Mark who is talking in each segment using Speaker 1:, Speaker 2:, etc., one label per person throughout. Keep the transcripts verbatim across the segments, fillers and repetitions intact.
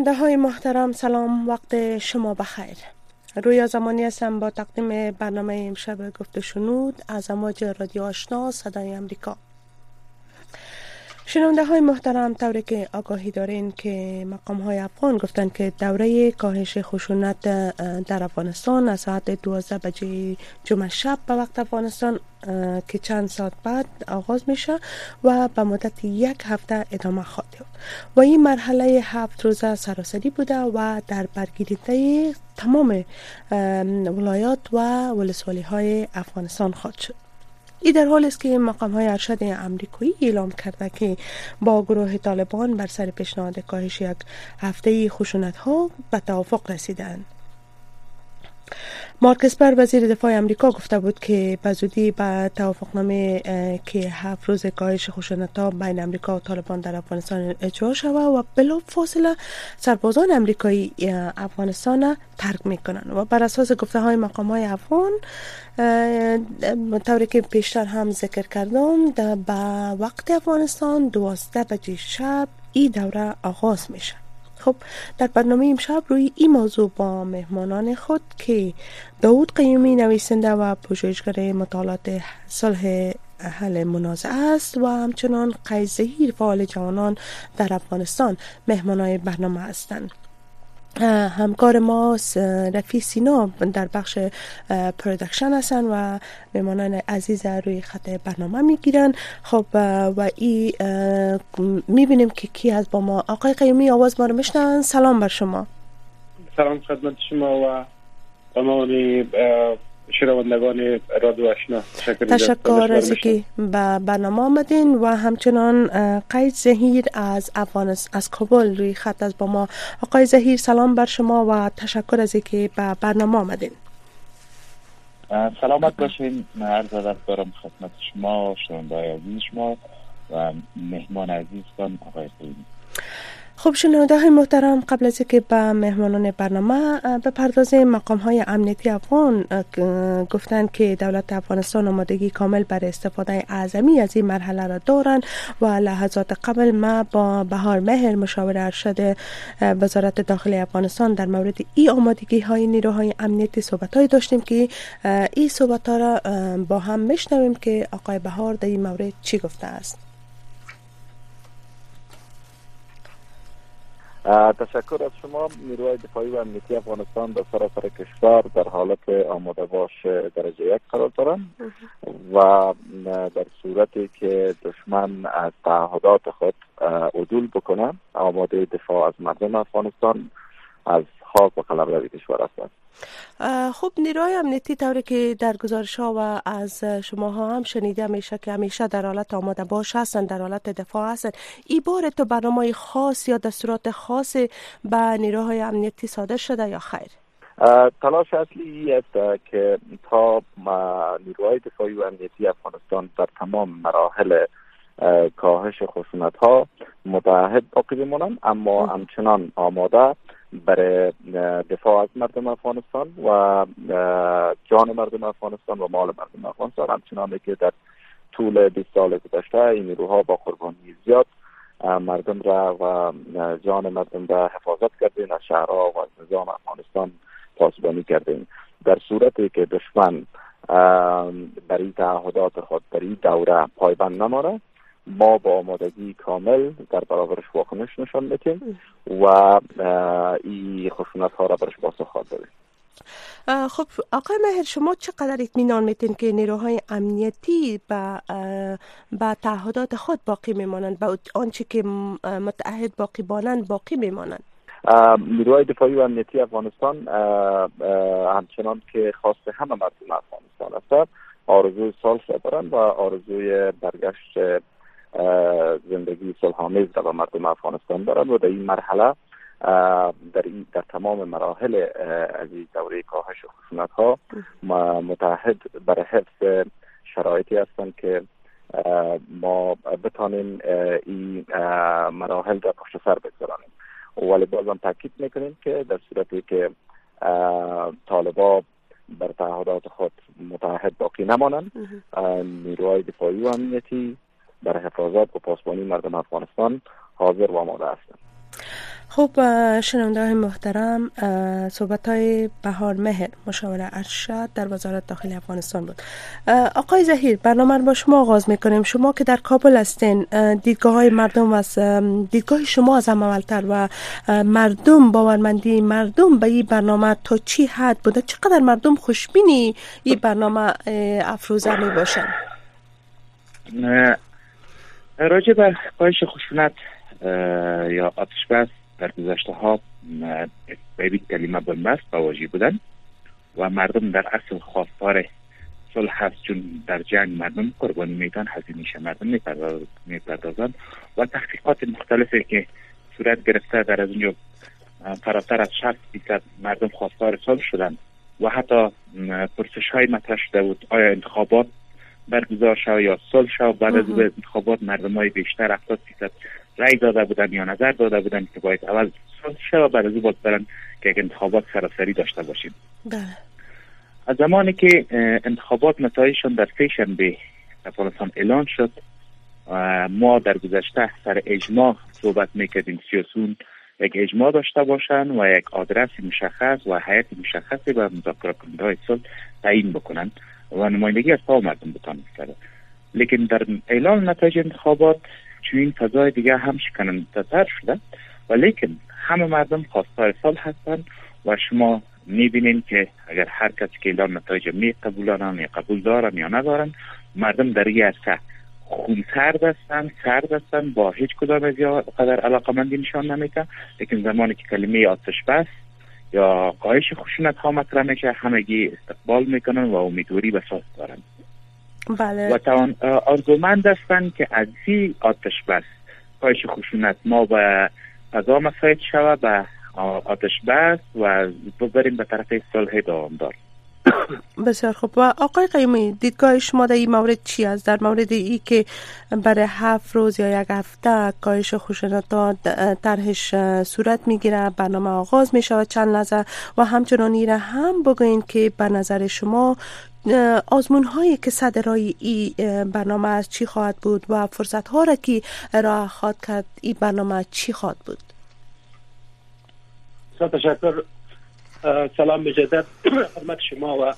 Speaker 1: شنونده های محترم سلام، وقت شما بخیر. رویا زمانی هستم با تقدیم برنامه امشب گفت و شنود از امواج رادیو آشنا صدای امریکا. شنونده های محترم، طوری که آگاهی دارین که مقام های افغان گفتن که دوره کاهش خشونت در افغانستان از ساعت دوازده بجه جمعه شب به وقت افغانستان که چند ساعت بعد آغاز میشه و به مدت یک هفته ادامه خواهد یافت و این مرحله هفت روزه سراسری بوده و در برگیرنده تمام ولایات و ولسوالی های افغانستان خواهد شد. این در حالی است که مقام های ارشد امریکایی اعلام کرده که با گروه طالبان بر سر پیشنهاد کاهش یک هفته خشونت ها به توافق رسیدند. مارک اسپر وزیر دفاع امریکا گفته بود که به زودی به توافقنامه که هفت روز کاهش خشونت‌ها بین امریکا و طالبان در افغانستان اجرا شود و بلافاصله سربازان امریکایی افغانستان ترک میکنند و بر اساس گفته های مقام های افغان، طوری که پیشتر هم ذکر کردم، به وقت افغانستان دوازده بجه شب این دوره آغاز میشه. خب در برنامه امشب روی این موضوع با مهمانان خود که داود قیومی نویسنده و پژوهشگر مطالعات صلح حل منازعه است و همچنان قیس ظهیر فعال جوانان در افغانستان مهمانان برنامه هستند. همکار ما رفیع سینا در بخش پرودکشن هستن و مهمانان عزیز روی خط برنامه میگیرن. خب و ای میبینیم که کی هست با ما. آقای قیومی، آواز ما رو میشنون؟ سلام بر شما.
Speaker 2: سلام خدمت شما و تمام شنوندگان رادیو آشنا.
Speaker 1: تشکر از اینکه به برنامه آمدین و همچنان قیس ظهیر از افغانستان از کابل روی خط است با ما. آقای ظهیر سلام بر شما و تشکر از اینکه به برنامه آمدین.
Speaker 3: سلامت باشین. عرض ادب دارم خدمت شما و شنونده‌های عزیز شما و مهمان عزیزتان آقای قیومی.
Speaker 1: خب شنونده های محترم، قبل از اینکه به مهمانان برنامه بپردازیم، مقام های امنیتی افغان گفتند که دولت افغانستان آمادگی کامل برای استفاده اعظمی از این مرحله را دارند و لحظات قبل ما با بهار مهر مشاور ارشد وزارت داخلی افغانستان در مورد این آمادگی های نیروهای امنیتی صحبت های داشتیم که این صحبت ها را با هم میشنویم که آقای بهار در این مورد چی گفته است.
Speaker 4: تشکر از شما. نیروهای دفاعی و امنیتی افغانستان در سراسر کشور در حالت آماده باش درجه یک قرار دارند و در صورتی که دشمن از تعهدات خود عدول بکنه آماده دفاع از مردم افغانستان از خاک و قلمرو کشور هستند.
Speaker 1: خب نیروهای امنیتی طوری که در گزارش ها و از شما ها هم شنیده میشه که همیشه در حالت آماده باش هستند، در حالت دفاع هستند. این بار تو برنامه خاص یا دستورات خاص به نیروهای امنیتی صادر شده یا خیر؟
Speaker 4: تلاش اصلی است که تا نیروهای دفاعی و امنیتی افغانستان در تمام مراحل کاهش خشونت ها متعهد باقی بمانند، اما همچنان آماده برای دفاع از مردم افغانستان و جان مردم افغانستان و مال مردم افغانستان، همچنان که در طول بیست سال گذشته این نیروها با قربانی زیاد مردم را و جان مردم را حفاظت کردین، از شهرها و از نظام افغانستان پاسبانی کردین. در صورتی که دشمن برای تعهدات خود برای دوره پایبند نمانه، ما با آمادگی کامل در برابرش واکنش نشان میدیم و این خشونت ها را برش پاسخ خواهد دادیم.
Speaker 1: خب آقای مهر، شما چقدر اطمینان میتین که نیروهای امنیتی به به تعهدات خود باقی میمانند، به آنچه که متعهد باقی بانند باقی میمانند؟
Speaker 4: نیروهای دفاعی و امنیتی افغانستان همچنان که خواست همه مردم افغانستان است، آرزوی صلح دارند و آرزوی برگشت زندگی صلح‌آمیز را به مردم افغانستان دارند و در این مرحله در این در تمام مراحل از این دوره کاهش خشونت ها متعهد برای حفظ شرایطی هستند که ما بتانیم این مراحل را پشت سر بگذارانیم. ولی بازم تاکید میکنیم که در صورتی که طالبا بر تعهدات خود متعهد باقی نمانند، نیروهای دفاعی و امنیتی برای حفاظت و پاسبانی مردم افغانستان حاضر و آماده هستند.
Speaker 1: خب شنونده های محترم، صحبت های بهار مهر مشاور ارشد در وزارت داخلی افغانستان بود. آقای ظهیر، برنامه رو با شما آغاز میکنیم. شما که در کابل هستین، دیدگاه های مردم از دیدگاه شما از هم اولتر و مردم، باورمندی مردم به این برنامه تا چی حد بوده؟ چقدر مردم خوشبینی این برنامه افروزه می باشن؟
Speaker 3: راجع به کاهش خشونت یا آتش بس در گذشته ها به این کلمه بنبست واژه بودن و مردم در اصل خواستار صلح هست، چون در جنگ مردم قربانی میدن، هزینه‌اش مردم میپردازند و تحقیقات مختلفی که صورت گرفته در از اونجا فراتر از شصت درصد مردم خواستار صلح شدند و حتی پرسش های مطرح شده بود آیا انتخابات برگزار شود یا صلح شود. بعد از انتخابات مردم های بیشتر هفتاد درصد رای داده بودن یا نظر داده بودن که باید اول صلح شود، بعد از باید برن که انتخابات سراسری داشته باشیم.
Speaker 1: بله.
Speaker 3: از زمانی که انتخابات نتایجشون در سه شنبه افغانستان اعلان شد، ما در گذشته سر اجماع صحبت میکردیم، سیاسیون یک اجماع داشته باشن و یک آدرس مشخص و هیئت مشخصی به مذاکره کننده های صلح تعیین بکنن و نمایندگی از تمام مردم بتوان کرد. لیکن در اعلان نتایج انتخابات چون فضای دیگه هم شکننده تر شده و لیکن همه مردم خواستار صلح هستند و شما میبینین که اگر هر کسی که اعلان نتایج می قبولانن یا قبول دارن یا ندارن، مردم در این عرصه خون سرد هستن، سرد هستن، با هیچ کدام از یا قدر علاقمندی نشان نمیدن. لیکن زمانی که کلمه آتش بس یا کاهش خشونت ها مطرح میشه، همگی استقبال میکنن و امیدواری به ساز دارن.
Speaker 1: بله.
Speaker 3: و توان آرزومند هستند که از این آتش بس کاهش خشونت ما به فضا مساعد شود به آتش بس و ببریم به طرف صلح دامدار.
Speaker 1: بسیار خوب. و آقای قیومی، دیدگاه شما در این مورد چی است؟ در مورد ای که برای هفت روز یا یک هفته کاهش خشونت طرحش صورت میگیره، برنامه آغاز میشه چند لحظه و همچنان ایره هم بگوین که به نظر شما آزمون هایی که صدرای ای برنامه از چی خواهد بود و فرصت ها را که راه خواهد کرد این برنامه چی خواهد بود؟
Speaker 2: تشکر. سلام مجدد خدمت شما و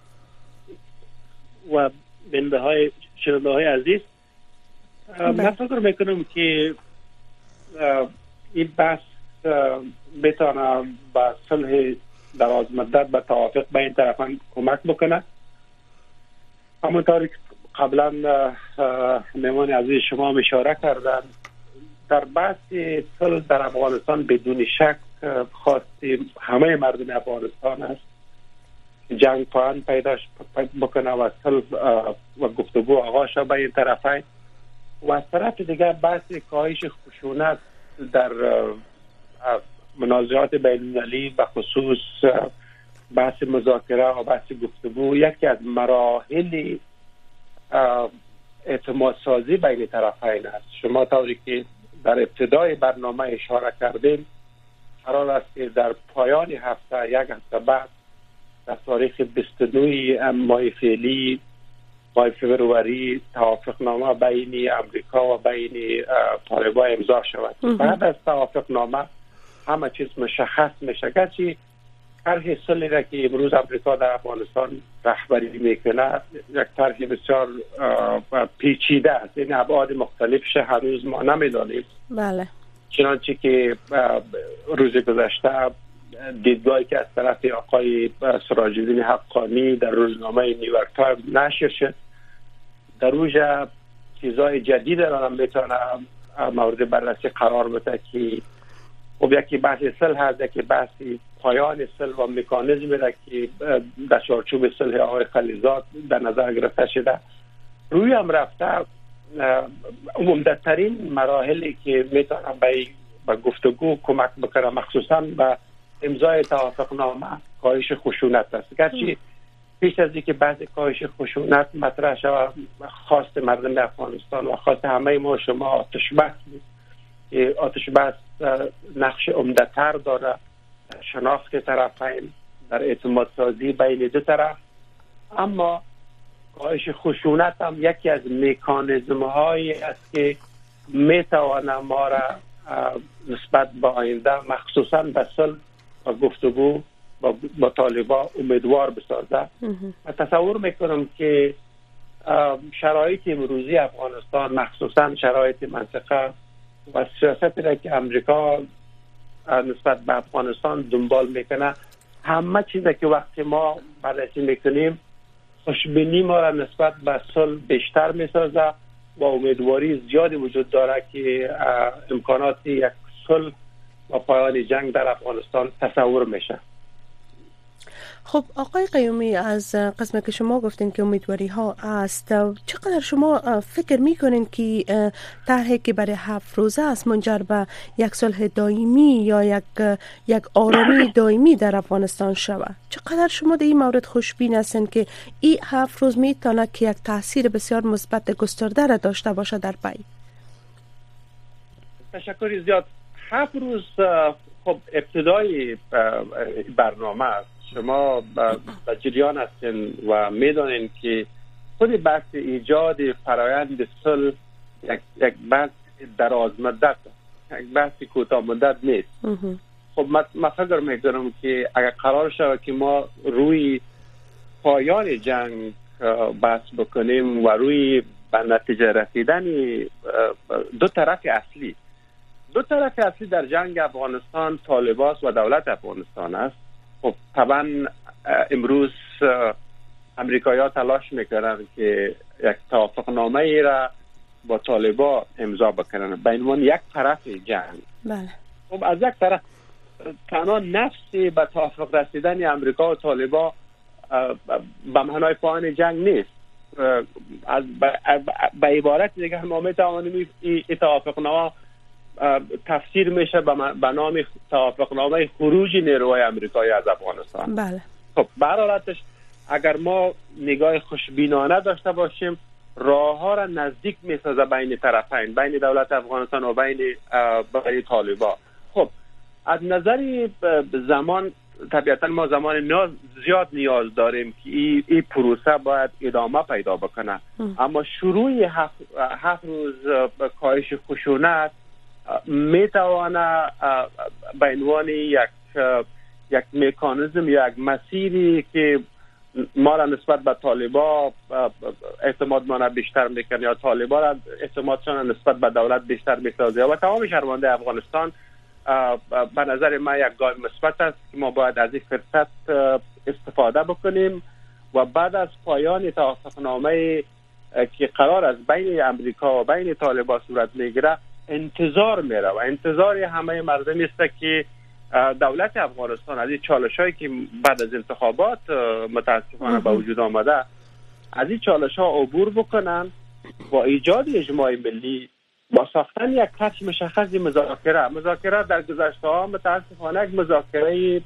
Speaker 2: و بنده های شنونده های عزیز. من فکر میکنم که این بحث بتانه با صلح دراز مدت به توافق بین طرفان کمک بکنه. همونطوری که قبلا مهمان عزیز شما اشاره کردن، در بحث صلح در افغانستان بدون شک خواست همه مردم افغانستان است جنگ پایان پیدا بکنه و صلح و گفتگو آغاز شد بین طرفین و از طرف دیگر بحث کاهش خشونت در منازعات بین المللی به خصوص بحث مذاکره و بحث گفتگو یکی از مراحل اعتماد سازی بین طرفین است. شما طوری که در ابتدای برنامه اشاره کردیم، قرار است که در پایان هفته یک هفته بعد در تاریخ بیست و نه ماه فعلی ماه فبروری توافقنامه بین امریکا و بین طالبان امضا شود. بعد از توافقنامه همه چیز مشخص میشه. گرچه طرح صلحی را که امروز امریکا در افغانستان رهبری میکنه یک طرح بسیار پیچیده است، این ابعاد مختلفش هنوز ما نمیدانیم.
Speaker 1: بله.
Speaker 2: چنانچه که روز گذشته دیدگاهی که از طرف آقای سراج الدین حقانی در روزنامه نیویورک تایمز نشر شد، در روژ چیزای جدید را میتونه مورد بررسی قرار بده که خب یکی بحث صلح هست، یکی بحث پایان صلح و مکانیزمی را که در چارچوب صلح آقای خلیزاد در نظر گرفته شده. روی هم رفته عمدترین مراحلی که میتونه به گفتگو کمک بکنه، مخصوصا به امضای توافقنامه کاهش خشونت است. گرچه پیش از اینکه بعض کاهش خشونت مطرح شود، خواست مردم افغانستان و خواست همه ما شما آتش بس که آتش بس نقش عمده‌تر داره شناخت طرفین در اعتماد سازی بین دو طرف، اما کاهش خشونت هم یکی از مکانیزم هایی است که میتوانه ما را نسبت به آینده مخصوصا به صلح و گفتگو با, با طالبان امیدوار بسازد. و تصور میکنم که شرایط امروزی افغانستان مخصوصا شرایط منطقه و سیاستی را که امریکا نسبت به افغانستان دنبال میکنه، همه چیزی که وقتی ما بررسی میکنیم خوشبینی ما را نسبت به صلح بیشتر میسازه و امیدواری زیادی وجود داره که امکانات یک صلح و پایان جنگ در افغانستان تصور میشه.
Speaker 1: خب آقای قیومی، از قسمت که شما گفتین که امیدواری ها است، چقدر شما فکر میکنین که طرحی که برای هفت روزه است منجر به یک صلح دائمی یا یک یک آرامی دائمی در افغانستان شود؟ چقدر شما در این مورد خوشبین هستین که این هفت روز میتونه که یک تاثیر بسیار مثبت گسترده را داشته باشه در پی؟
Speaker 2: تشکر زیاد. هفت روز خب ابتدای برنامه است. شما به جریان هستین و میدانین که خود بحث ایجاد فرایند صلح یک یک بحث دراز مدت، یک بحث کوتاه مدت نیست. خب من فکر میکنم که اگر قرار شود که ما روی پایان جنگ بحث بکنیم و روی به نتیجه رسیدن دو طرف اصلی دو طرف اصلی در جنگ افغانستان طالبان و دولت افغانستان است. خب طبعا امروز امریکایی‌ها تلاش میکنند که یک توافقنامه ای را با طالبان امضا بکنن به عنوان یک طرف جنگ.
Speaker 1: بله.
Speaker 2: خب از یک طرف تنها نفسی به توافق رسیدن امریکا و طالبان به معنای پایان جنگ نیست. از به عبارت دیگه ما میتوانیم این توافقنامه تفسیر میشه به نام توافقنامه خروج نیروهای آمریکایی از افغانستان.
Speaker 1: بله.
Speaker 2: خب به هر حالتش اگر ما نگاه خوشبینانه داشته باشیم، راه ها را نزدیک میسازه بین طرفین، بین دولت افغانستان و بین بین طالبان. خب از نظر زمان طبیعتا ما زمان نیاز زیاد نیاز داریم که این ای پروسه باید ادامه پیدا بکنه. اما شروع هفت, هفت روز کاهش خشونت میتوانه به عنوان یک یک مکانیزم یا یک مسیری که ما را نسبت به طالبان اعتماد ما بیشتر میکنه یا طالبان را اعتمادشان نسبت به دولت بیشتر میسازه و تمام شهروندان افغانستان به نظر من یک گام مثبت است که ما باید از این فرصت استفاده بکنیم و بعد از پایان توافقنامه که قرار است بین امریکا و بین طالبان صورت میگیره انتظار میره و انتظار همه مردم است که دولت افغانستان از این چالش‌هایی که بعد از انتخابات متاسفانه به وجود آمده از این چالش‌ها عبور بکنن با ایجاد اجماع ملی، با ساختن یک خط مشخص مذاکره. مذاکره در گذشته ها متاسفانه یک مذاکره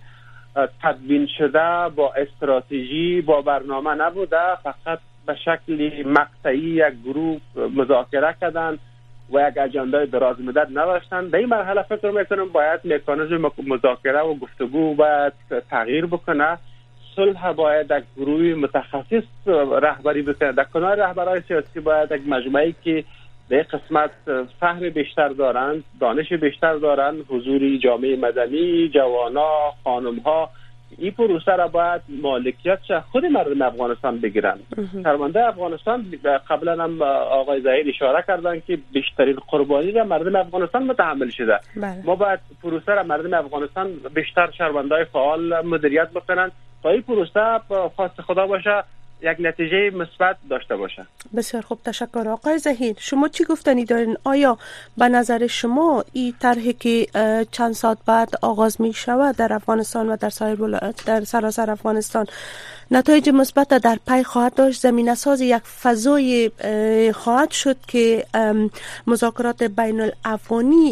Speaker 2: تدوین شده با استراتژی با برنامه نبوده، فقط به شکل مقطعی یک گروه مذاکره کردن و یک اجنده دراز مدت نداشتن. در این مرحله فکر میکنم باید مکانیزم مذاکره و گفتگو باید تغییر بکنه. صلح باید یک گروه متخصص رهبری بکنه. در کنار رهبران سیاسی باید یک مجموعه‌ای که به قسمت فهم بیشتر دارند، دانش بیشتر دارند، حضوری جامعه مدنی، جوانا، خانم‌ها، این پروسه را باید مالکیت خود مردم افغانستان بگیرن. شهروندان افغانستان قبلا هم آقای ظهیر اشاره کردن که بیشترین قربانی را مردم افغانستان متحمل شده.
Speaker 1: بله.
Speaker 2: ما باید پروسه را مردم افغانستان بیشتر شهروندان فعال مدیریت بکنن تا این پروسه خواست خدا باشه یک نتیجه مثبت داشته باشه.
Speaker 1: بسیار خوب، تشکر. آقای ظهیر، شما چی گفتنی دارین؟ آیا به نظر شما این طرحی که چند ساعت بعد آغاز می شود در افغانستان و در سایر در سراسر افغانستان نتایج مثبت در پی خواهد داشت؟ زمینه ساز یک فضای خواهد شد که مذاکرات بین الافغانی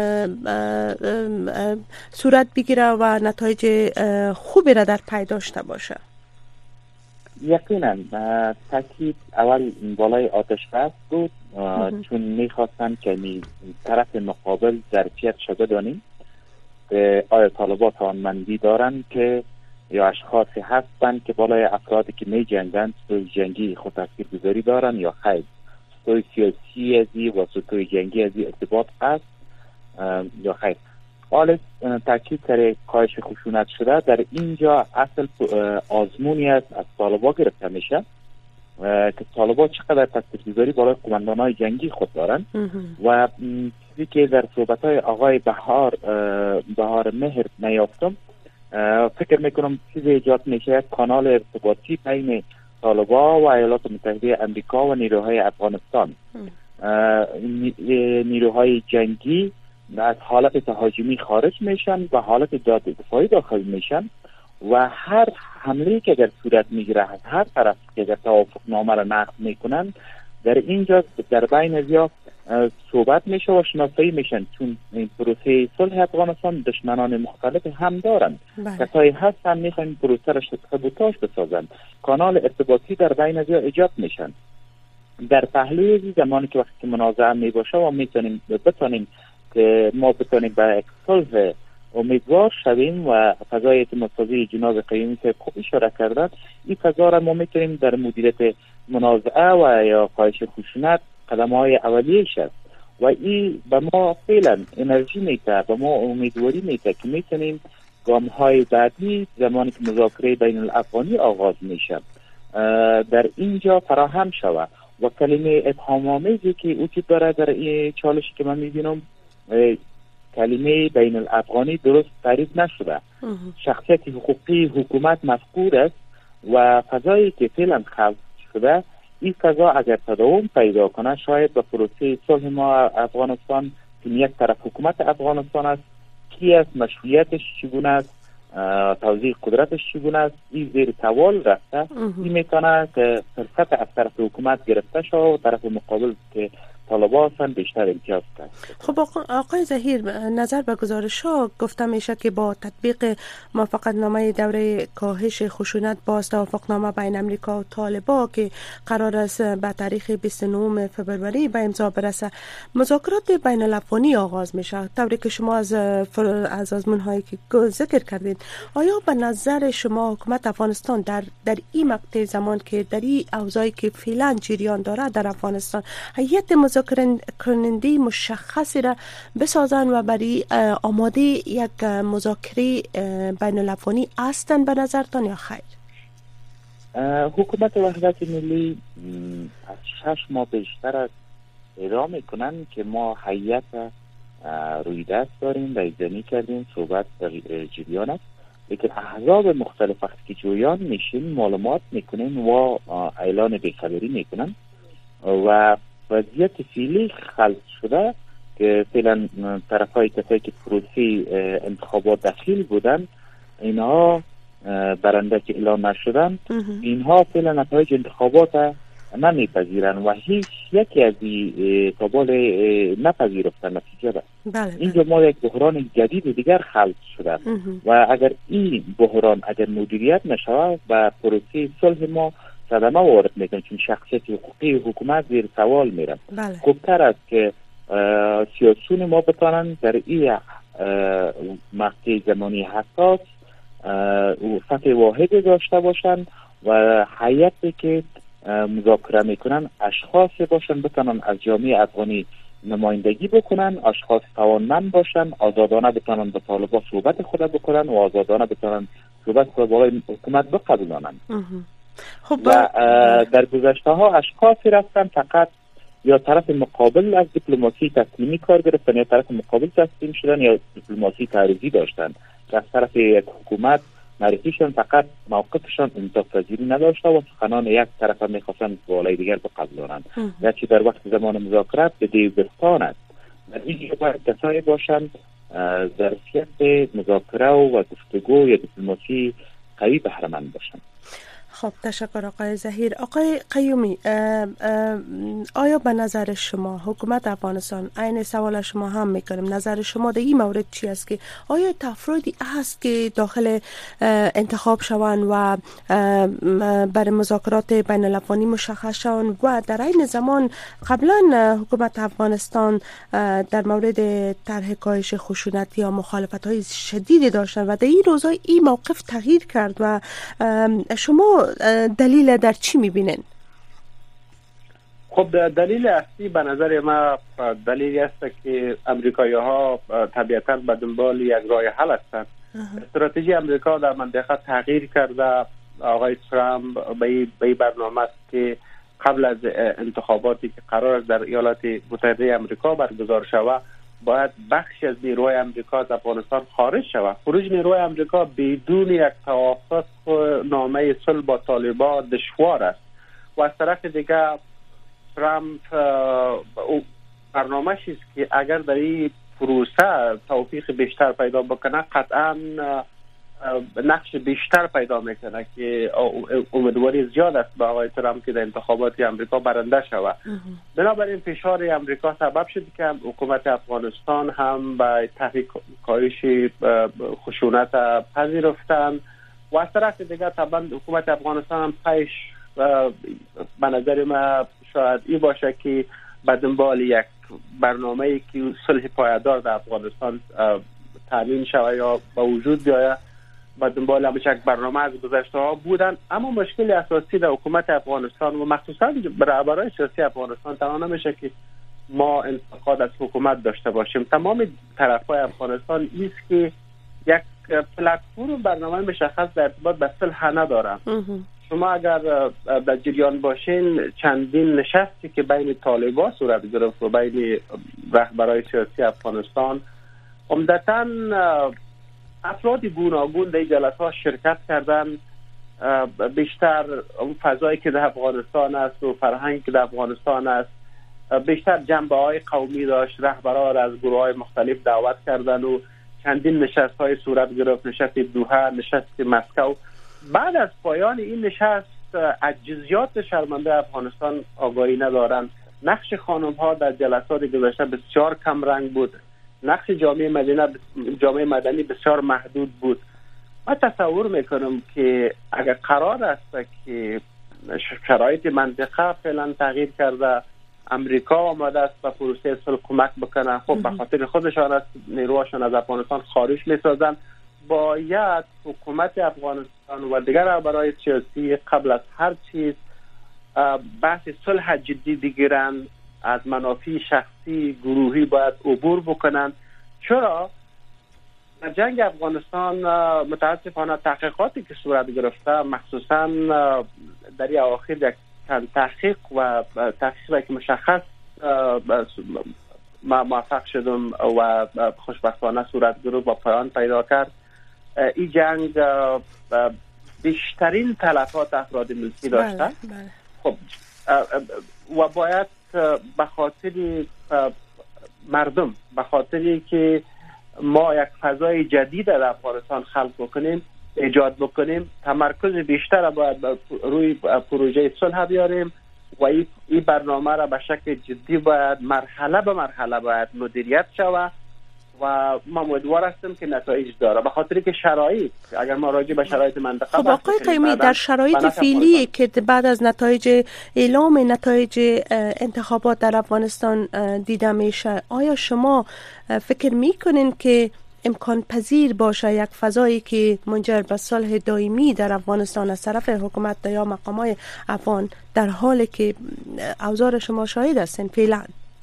Speaker 1: صورت بگیره و نتایج خوبی را در پی داشته باشه؟
Speaker 3: یقینا تاکید اول بالای آتش بس بود چون میخواستن که طرف مقابل ظرفیت شده دانیم آیا طالبان توانمندی دارن که یا اشخاصی هستند که بالای افرادی که می جنگند سوی جنگی خود تاثیر گذاری دارن یا خیر سوی سیاسی ازی و سوی جنگی ازی ارتباط هست یا خیر؟ حال تاکید سر کاهش خشونت شده در اینجا اصل آزمونی است از طالبا گرفته میشه که طالبا چقدر تاثیرگذاری برای قماندان‌های جنگی خود دارن و چیزی که در صحبت‌های آقای بهار بهار مهر نیافتم، فکر میکنم چیزی ایجاد میشه کانال ارتباطی بین طالبا و ایالات متحده امریکا و نیروهای افغانستان. نیروهای جنگی از حالت تهاجمی خارج میشن و حالت دفاعی داخل میشن و هر حمله که در صورت میگیره از هر طرف که در توافق نامه را نقض میکنن در اینجا در بین ازیا صحبت میشه و شناسایی میشن، چون این پروسه صلح افغانستان دشمنان مختلف هم دارن. کسایی هستن میخوان پروسه را سابوتاژ بسازن، کانال ارتباطی در بین ازیا ایجاد میشن. در پهلوی زمانی که وقتی منازعه میباشه و میتونیم بتونیم که ما بتونیم به صلح امیدوار شویم و فضای اعتماد سازی جناب قیومی که خوب اشاره کردن، این فضا را ما میتونیم در مدیریت منازعه و یا کاهش خشونت قدم‌های اولیه‌اش است و این به ما فعلا انرژی میده، به ما امیدواری میده که میتونیم گام‌های بعدی زمانی که مذاکره بین الافغانی آغاز میشه در اینجا فراهم شود و کلمه ابهام‌آمیزی که وجود داره در این چالشی که من میبینم، کلمه بین الافغانی درست تعریف نشده. شخصیت حقوقی حکومت مفقود است و فضایی که فعلا خلق شده، این فضا اگر تداوم پیدا کنه شاید به پروسه صلح ما افغانستان که یک طرف حکومت افغانستان است، کی است، مشروعیتش چگونه است، توزیع قدرتش چگونه است، این زیر سوال رفته. این میتونه که فرصت از طرف حکومت گرفته شد و طرف مقابل که طالبان هستن بیشتر امتیاز کرد.
Speaker 1: خب آقای ظهیر، نظر به گزارش ها گفته میشه که با تطبیق موافقتنامه دوره کاهش خشونت باز توافقنامه بین امریکا و طالبان که قرار است به تاریخ بیست و نهم فوریه به امضا برسه، مذاکرات بین الافغانی آغاز میشه. طوری که شما از از آزمون هایی که ذکر کردید، آیا به نظر شما حکومت افغانستان در در این مقطع زمان که در این اوضاعی که فعلا جریان داره در افغانستان هیئت مذاکره کننده مشخصی را بسازن و برای آماده یک مذاکره بین الافغانی هستن به نظرتان یا خیر؟
Speaker 3: حکومت وحدت ملی از شش ماه بیشتر از اعلام میکنن که ما هیئت روی دست داریم، رایزنی کردیم، صحبت در جریان است، لیکن احزاب مختلف وقتی که جویان میشین معلومات میکنن و اعلان بیخبری میکنن و وضعیت فعلی خلق شده که فعلا طرفای کسایی که پروسه انتخابات داخل بودن اینها برنده که اعلام نشدن، اینها فعلا نتایج انتخابات نمیپذیرن و هیچ یکی از این قبال نپذیرفتن نتیجه ده.
Speaker 1: بله
Speaker 3: اینجا ما یک بحران جدید دیگر خلق شده و اگر این بحران اگر مدیریت نشود و پروسه صلح ما صدمه وارد میکنه، چون شخصیت حقوقی حکومت زیر سوال میرن.
Speaker 1: بله.
Speaker 3: خوبتر است که سیاسیون ما بتانن در این مقطع زمانی حساس سطح واحد داشته باشن و هیئتی که مذاکره میکنن اشخاص باشن بتانن از جامعه افغانی نمایندگی بکنن، اشخاص توانمند باشن، آزادانه بتانن به طالبان صحبت خود بکنن و آزادانه بتانن صحبت خود با حکومت بقبولانن.
Speaker 1: خب
Speaker 3: و در گذشته ها اشخاصی رفتن فقط یا طرف مقابل از دیپلماسی تسلیمی کار گرفتن یا طرف مقابل تسلیم شدن یا دیپلماسی تعرضی داشتن که از طرف یک حکومت معرفیشان فقط موقفشان انعطاف پذیری نداشته و سخنان یک طرف هم میخواستن بالای دیگر بقبولانند، گرچه در وقت زمان مذاکرات به دیوبستان است. در اینجا باید کسایی باشند ظرفیت مذاکره و گفتگو یا دیپلماسی قوی بهره‌مند باشند.
Speaker 1: خب تشکر آقای ظهیر. آقای قیومی، آیا به نظر شما حکومت افغانستان، عین سوال شما هم میکنم، نظر شما در این مورد چی است که آیا تفرادی هست که داخل انتخاب شوند و برای مذاکرات بین الافغانی مشخص شوند و در این زمان قبلا حکومت افغانستان در مورد طرح کاهش خشونت یا مخالفت های شدیدی داشتند و در این روزها این موقف تغییر کرد و شما دلیل در چی میبینن؟
Speaker 2: خب دلیل اصلی به نظر ما دلیلی است که امریکایی ها طبیعتاً به دنبال یک راه حل هستند. استراتژی امریکا در منطقه تغییر کرده. آقای ترامپ به این برنامه است که قبل از انتخاباتی که قرار است در ایالات متحده امریکا برگزار شود باید بخش از نیروی امریکا از افغانستان خارج شود. خروج نیروی امریکا بدون یک توافق نامه صلح با طالبان دشوار است و از طرف دیگر ترامپ برنامه‌ش است که اگر در این پروسه توفیق بیشتر پیدا بکنه قطعا نقش بیشتر پیدا میکنه که امیدواری زیاد است به آقای ترامپ که در انتخابات امریکا برنده شود. بنابراین فشار امریکا سبب شد که حکومت افغانستان هم به تحریک کاهش خشونت پذیرفتند و از طرف دیگر طبعا حکومت افغانستان هم پیش به نظر ما شاید این باشه که به دنبال یک برنامه‌ای که صلح پایدار در افغانستان تامین شود یا به وجود بیاید. به دنبال همش یک برنامه از گذشته ها بودن، اما مشکل اساسی در حکومت افغانستان و مخصوصا رهبران سیاسی افغانستان تنها نمیشه که ما انتقاد از حکومت داشته باشیم. تمام طرف‌های افغانستان است که یک پلتفرم برنامه مشخص در ارتباط به صلح ندارن. شما اگر در جریان باشین چندین نشستی که بین طالبان صورت گرفت و بین رهبران سیاسی افغانستان، عمدتاً افراد گوناگون در جلسات شرکت کردن، بیشتر اون فضایی که در افغانستان است و فرهنگی که در افغانستان است بیشتر جنبه های قومی داشت. رهبران از گروه های مختلف دعوت کردن و چندین نشست های صورت گرفت، نشست دوحه، نشست مسکو. بعد از پایان این نشست از جزئیات شرمنده افغانستان آگاهی ندارند. نقش خانم ها در جلسات گذشته بسیار کم رنگ بود، نقش جامعه مدنی جامعه مدنی بسیار محدود بود. من تصور میکنم که اگر قرار است که شرایط منطقه فعلا تغییر کرده، امریکا آماده است به پروسه صلح کمک بکنه، خب به خاطر خودشان است نیروهاشان از افغانستان خارج میسازن، باید حکومت افغانستان و دیگر رهبران سیاسی قبل از هر چیز بحث صلح جدی بگیرند، از منافع شخصی گروهی باید عبور بکنند. چرا؟ در جنگ افغانستان متاسفانه تحقیقاتی که صورت گرفته، مخصوصا در این اواخر یک تحقیق و تحقیقی که مشخص ما موفق شدم و خوشبختانه صورت گرفت و پایان پیدا کرد، این جنگ بیشترین تلفات افراد ملکی داشته. بله، بله. خب و باید به خاطر مردم، به خاطری که ما یک فضای جدید در افغانستان خلق بکنیم، ایجاد بکنیم، تمرکز بیشتر باید روی پروژه صلح بیاریم و این برنامه را به شکل جدی باید مرحله به مرحله باید مدیریت شود و ما امیدوار هستیم که نتایج داره، به خاطر که شرایط، اگر ما راجع به شرایط منطقه
Speaker 1: خب آقای قیمی در شرایط فعلی که بعد از نتایج اعلام نتایج انتخابات در افغانستان دیده میشه، آیا شما فکر میکنین که امکان پذیر باشه یک فضایی که منجر به صلح دائمی در افغانستان از طرف حکومت یا مقامات افغان در حالی که اوضاع شما شاهد هستین فعلا؟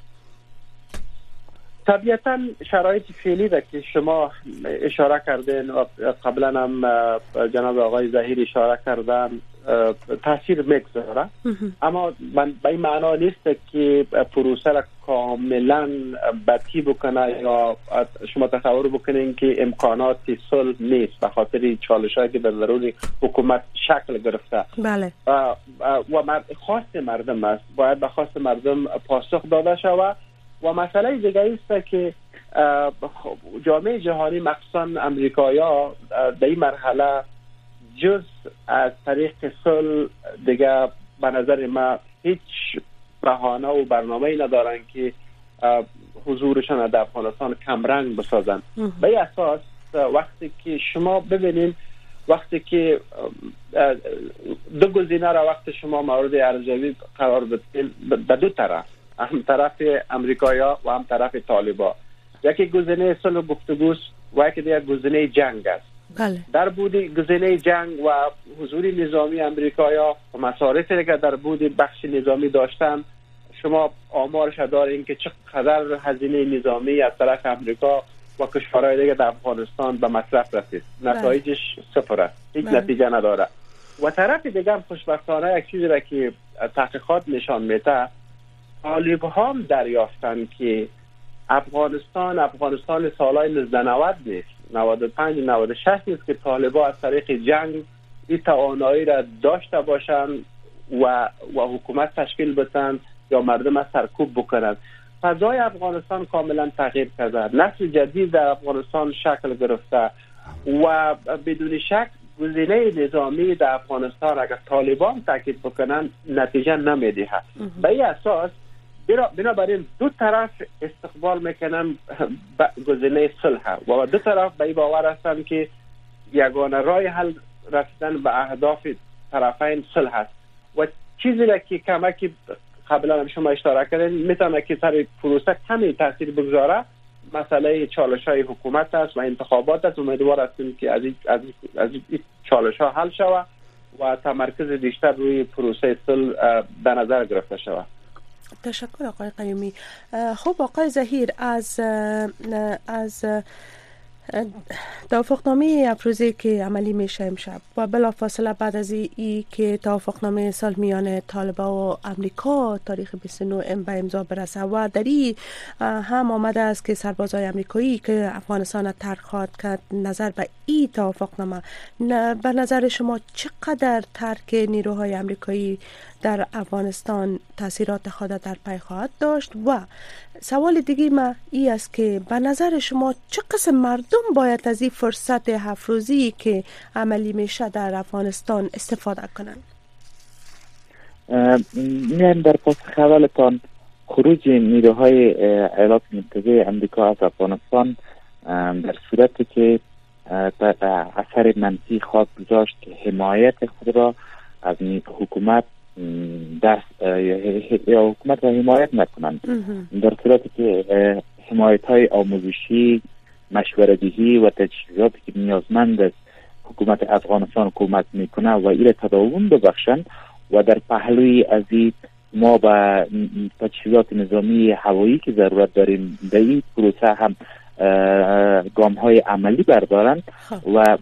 Speaker 2: طبیعتا شرایط فعلی را که شما اشاره کردین و قبلا هم جناب آقای ظهیر اشاره کردن تاثیر میگذاره، اما من به این معنا نیست که پروسه را کاملا بدی بکنه یا شما تصور بکنین که امکانات صلح نیست به خاطر چالش‌هایی که به ضرور حکومت شکل گرفته.
Speaker 1: بله.
Speaker 2: و خواست مردم است، باید به خواست مردم پاسخ داده شود. و مسئله دیگه است که جامعه جهانی مخصوصا امریکایی‌ها در این مرحله جز از طریق صلح دیگه به نظر ما هیچ بهانه و برنامه‌ای ندارن که حضورشان در افغانستان کمرنگ بسازن. به این اساس وقتی که شما ببینید، وقتی که دو گزینه را وقتی شما مورد ارزیابی قرار بدید در دو طرف، هم طرف امریکایا و هم طرف طالبا، یکی گزینه صلح و گفتگو و یکی دیگر گزینه جنگ است.
Speaker 1: بله.
Speaker 2: در بود گزینه جنگ و حضور نظامی امریکایا و مصارفی که در بود بخش نظامی داشتن شما آمارش دارین که چقدر هزینه نظامی از طرف امریکا و کشورهای دیگه در افغانستان به مصرف رسید. نتایجش صفر است، هیچ نتیجه نداره. و طرف دیگه هم خوشبختانه یک چیزی را که تحقیقات نشان میده، طالب هم دریافتن که افغانستان افغانستان سالهای نوزده نود نیست، نود و پنج نود و شش نیست که طالبا از طریق جنگ این توانایی را داشته باشند و و حکومت تشکیل بدن یا مردم از سرکوب بکنند. فضای افغانستان کاملا تغییر کرده، نسل جدید در افغانستان شکل گرفته و بدون شک گزینه نظامی در افغانستان اگر طالبان تاکید بکنن نتیجه نمیده. به این اساس بنابراین دو طرف استقبال میکنن گزینه صلح و دو طرف به این باور هستند که یگانه راه حل رسیدن به اهداف طرفین صلح است و چیزی را که کمکی قبلا هم شما اشاره کردین میتونه که سر پروسه کمی تاثیر بگذاره مسئله چالش های حکومت است و انتخابات است. امیدوار هستیم که از این از از این چالش ها حل شود و تمرکز بیشتر روی پروسه صلح در نظر گرفته شود.
Speaker 1: تشکر آقای قیومی. خب آقای ظهیر، از از توافقنامه افروزی که عملی میشه امشب و بلافاصله بعد از ای که توافقنامه صلح میان طالبان و امریکا تاریخ بیست و نه به امضا برسه و در این هم آمده است که سربازای امریکایی که افغانستان ترک خواهد کرد، نظر به این توافقنامه به نظر شما چقدر ترک نیروهای امریکایی در افغانستان تاثیرات خود در پی خواهد داشت؟ و سوال دیگه ما ای است که به نظر شما چه قسم مردم باید از این فرصت افروزی که عملی میشه در افغانستان استفاده کنند؟
Speaker 3: میان در پاسخ اولتان، خروج نیروهای ایالات متحده امریکا از افغانستان در صورتی که اثر منفی خواهد گذاشت که حمایت خود را از حکومت دست یا حکومت را حمایت نکنند. در صورتی که حمایت های آموزشی، مشوره‌دهی و تجهیزاتی که نیازمند است حکومت افغانستان حکومت میکنه و ایره تداوم ببخشند و در پهلوی از این ما با تجهیزات نظامی هوایی که ضرورت داریم در این پروسه هم گام های عملی بردارند و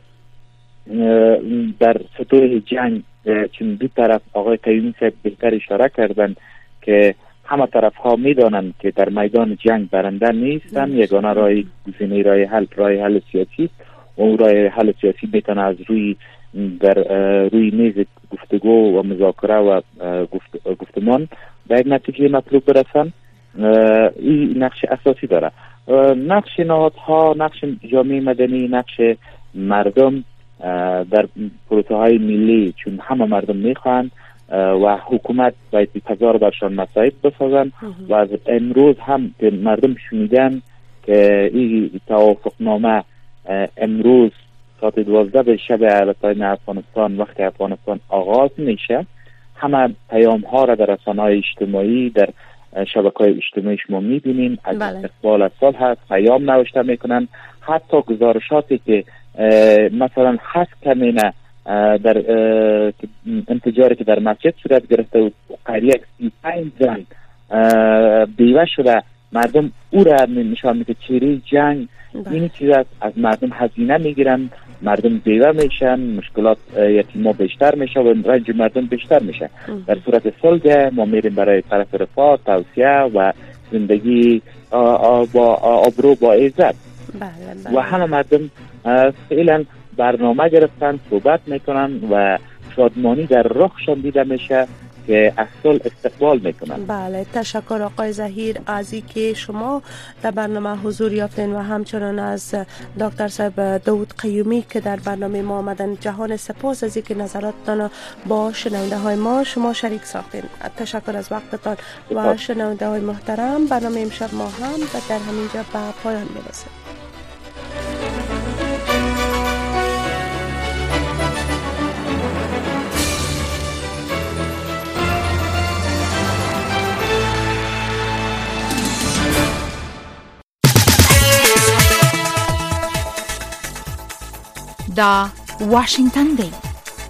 Speaker 3: در سطوح جنگ چون دو طرف آقای قیومی صاحب بهتر اشاره کردن که همه طرف ها میدانند که در میدان جنگ برنده نیستن، یگانه راه گزینه راه حل راه حل سیاسی و اون راه حل سیاسی میتونه از روی در روی میز گفتگو و مذاکره و گفت گفتمان به یک نتیجه مطلوب برسن. این نقش اساسی داره. نقش نهادها، نقش جامعه مدنی، نقش مردم در پروسه های ملی، چون همه مردم میخوان و حکومت باید بپذار برشان مساعد بسازن و از امروز هم که مردم شنیدن که این توافقنامه امروز ساعت دوازده به شب علتاین افغانستان وقت افغانستان آغاز میشه، همه پیام ها را در رسانه‌های اجتماعی در شبکه‌های اجتماعی شما میبینیم از بله. استقبال از صلح هست، پیام نوشته میکنن، حتی گزارشاتی که مثلا هست کمینه در انفجاری که در مسجد صورت گرفته و قریه سی و پنج زن بیوه شده، مردم او را نشان میده چهره جنگ. این چیز از مردم هزینه میگیرن، مردم بیوه میشن، مشکلات یتیما بیشتر میشه و رنج مردم بیشتر میشه. در صورت صلح ما میریم برای طرف رفاه، توسعه و زندگی با آبرو با عزت و همه مردم فعلا برنامه گرفتن، صحبت میکنن و شادمانی در رخشان دیده میشه که اصل استقبال میکنن.
Speaker 1: بله، تشکر آقای ظهیر از اینکه شما در برنامه حضور یافتین و همچنان از دکتر صاحب داود قیومی که در برنامه ما آمدن. جهان سپاس از اینکه نظراتتان با شنونده های ما شما شریک ساختین. تشکر از وقتتان و شنونده های محترم. برنامه امشب ما هم در همینجا به پایان میرسه.
Speaker 5: دا واشنگتن دی